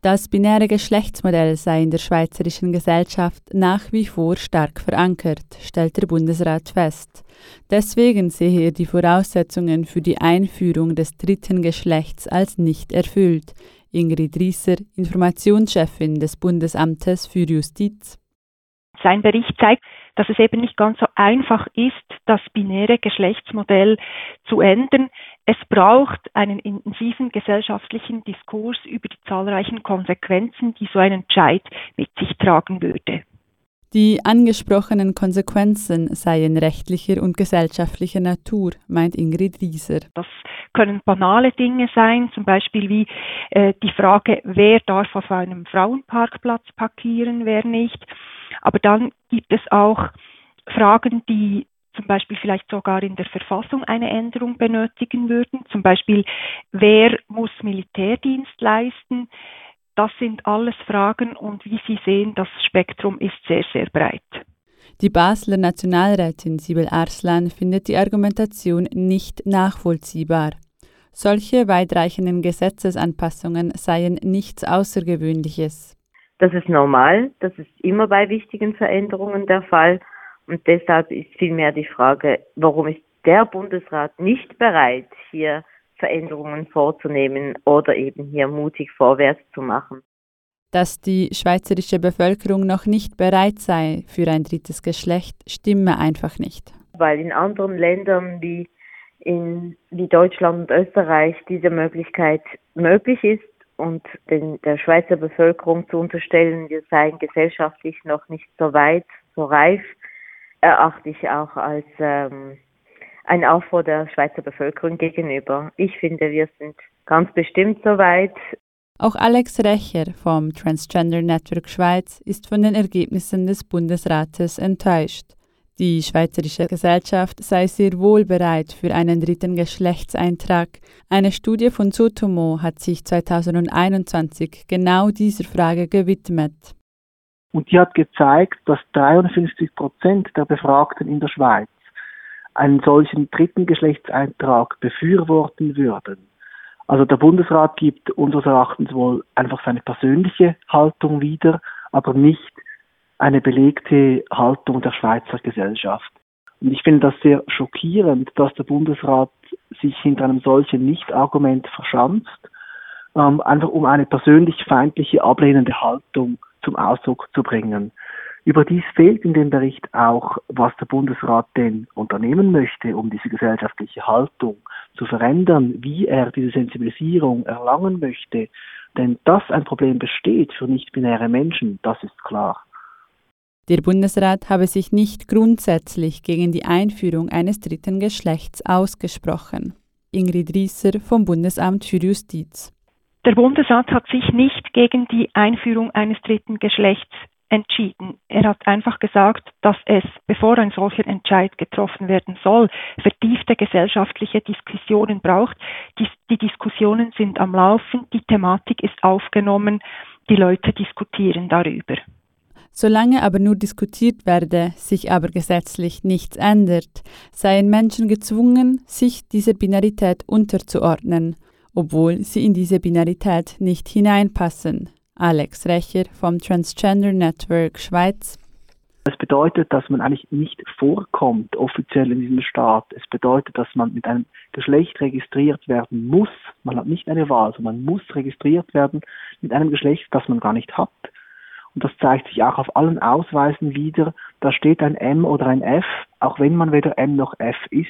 Das binäre Geschlechtsmodell sei in der schweizerischen Gesellschaft nach wie vor stark verankert, stellt der Bundesrat fest. Deswegen sehe er die Voraussetzungen für die Einführung des dritten Geschlechts als nicht erfüllt. Ingrid Rieser, Informationschefin des Bundesamtes für Justiz. Sein Bericht zeigt, dass es eben nicht ganz so einfach ist, das binäre Geschlechtsmodell zu ändern. Es braucht einen intensiven gesellschaftlichen Diskurs über die zahlreichen Konsequenzen, die so ein Entscheid mit sich tragen würde. Die angesprochenen Konsequenzen seien rechtlicher und gesellschaftlicher Natur, meint Ingrid Rieser. Das können banale Dinge sein, zum Beispiel wie die Frage, wer darf auf einem Frauenparkplatz parkieren, wer nicht. Aber dann gibt es auch Fragen, die zum Beispiel vielleicht sogar in der Verfassung eine Änderung benötigen würden. Zum Beispiel, wer muss Militärdienst leisten? Das sind alles Fragen und wie Sie sehen, das Spektrum ist sehr, sehr breit. Die Basler Nationalrätin Sibel Arslan findet die Argumentation nicht nachvollziehbar. Solche weitreichenden Gesetzesanpassungen seien nichts Außergewöhnliches. Das ist normal, das ist immer bei wichtigen Veränderungen der Fall und deshalb ist vielmehr die Frage, warum ist der Bundesrat nicht bereit, hier Veränderungen vorzunehmen oder eben hier mutig vorwärts zu machen. Dass die schweizerische Bevölkerung noch nicht bereit sei für ein drittes Geschlecht, stimme einfach nicht. Weil in anderen Ländern wie Deutschland und Österreich diese Möglichkeit möglich ist und der Schweizer Bevölkerung zu unterstellen, wir seien gesellschaftlich noch nicht so weit, so reif, erachte ich auch als ein Aufruhr der Schweizer Bevölkerung gegenüber. Ich finde, wir sind ganz bestimmt so weit. Auch Alex Recher vom Transgender Network Schweiz ist von den Ergebnissen des Bundesrates enttäuscht. Die schweizerische Gesellschaft sei sehr wohl bereit für einen dritten Geschlechtseintrag. Eine Studie von Sotomo hat sich 2021 genau dieser Frage gewidmet. Und die hat gezeigt, dass 53% der Befragten in der Schweiz einen solchen dritten Geschlechtseintrag befürworten würden. Also der Bundesrat gibt unseres Erachtens wohl einfach seine persönliche Haltung wieder, aber nicht eine belegte Haltung der Schweizer Gesellschaft. Und ich finde das sehr schockierend, dass der Bundesrat sich hinter einem solchen Nicht-Argument verschanzt, einfach um eine persönlich feindliche, ablehnende Haltung zum Ausdruck zu bringen. Überdies fehlt in dem Bericht auch, was der Bundesrat denn unternehmen möchte, um diese gesellschaftliche Haltung zu verändern, wie er diese Sensibilisierung erlangen möchte. Denn dass ein Problem besteht für nicht-binäre Menschen, das ist klar. Der Bundesrat habe sich nicht grundsätzlich gegen die Einführung eines dritten Geschlechts ausgesprochen. Ingrid Rieser vom Bundesamt für Justiz. Der Bundesrat hat sich nicht gegen die Einführung eines dritten Geschlechts entschieden. Er hat einfach gesagt, dass es, bevor ein solcher Entscheid getroffen werden soll, vertiefte gesellschaftliche Diskussionen braucht. Die Diskussionen sind am Laufen, die Thematik ist aufgenommen, die Leute diskutieren darüber. Solange aber nur diskutiert werde, sich aber gesetzlich nichts ändert, seien Menschen gezwungen, sich dieser Binarität unterzuordnen, obwohl sie in diese Binarität nicht hineinpassen. Alex Recher vom Transgender Network Schweiz. Es bedeutet, dass man eigentlich nicht vorkommt offiziell in diesem Staat. Es bedeutet, dass man mit einem Geschlecht registriert werden muss. Man hat nicht eine Wahl, sondern man muss registriert werden mit einem Geschlecht, das man gar nicht hat. Und das zeigt sich auch auf allen Ausweisen wieder. Da steht ein M oder ein F, auch wenn man weder M noch F ist.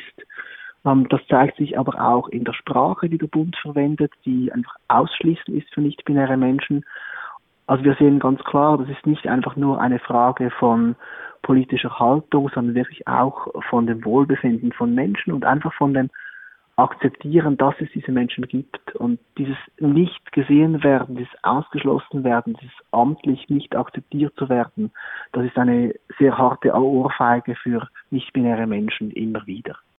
Das zeigt sich aber auch in der Sprache, die der Bund verwendet, die einfach ausschließend ist für nicht-binäre Menschen. Also wir sehen ganz klar, das ist nicht einfach nur eine Frage von politischer Haltung, sondern wirklich auch von dem Wohlbefinden von Menschen und einfach von dem Akzeptieren, dass es diese Menschen gibt. Und dieses nicht gesehen werden, dieses ausgeschlossen werden, dieses amtlich nicht akzeptiert zu werden, das ist eine sehr harte Ohrfeige für nicht-binäre Menschen immer wieder.